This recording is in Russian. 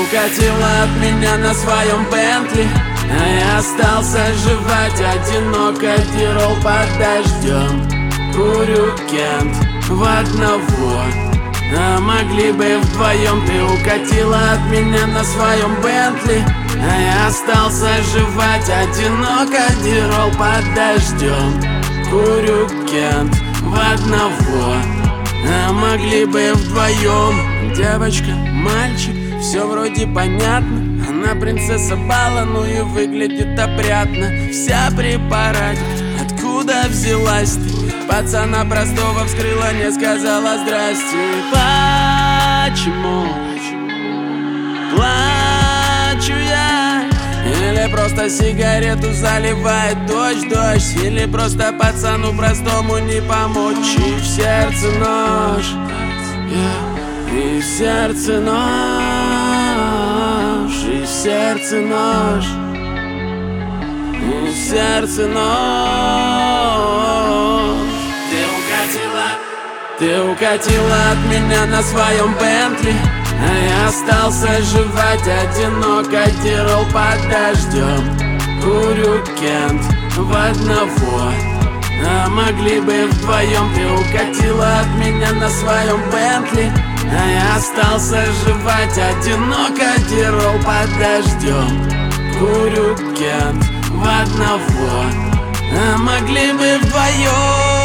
укатила от меня на своем Бентли, а я остался жевать одиноко дирол под дождем. Курю Кент в одного, а могли бы вдвоем. Ты укатила от меня на своем Бентли, а я остался жевать одиноко дирол под дождем. Курю Кент в одного, а могли бы вдвоем. Девочка, мальчик, все вроде понятно. Она принцесса бала, ну и выглядит опрятно. Вся при параде, откуда взялась ты? Пацана простого вскрыла, не сказала здрасте. Почему плачу я? Или просто сигарету заливает дождь? Или просто пацану простому не помочь? И в сердце нож, и в сердце нож, и в сердце нож, и в сердце нож. Ты укатила от меня на своем Бентли, а я остался жевать одиноко дирол под дождем. Курю Кент в одного, а могли бы вдвоем. Ты укатила от меня на своем Бентли, а я остался жевать одиноко дирол под дождем. Курю Кент в одного, а могли бы вдвоем.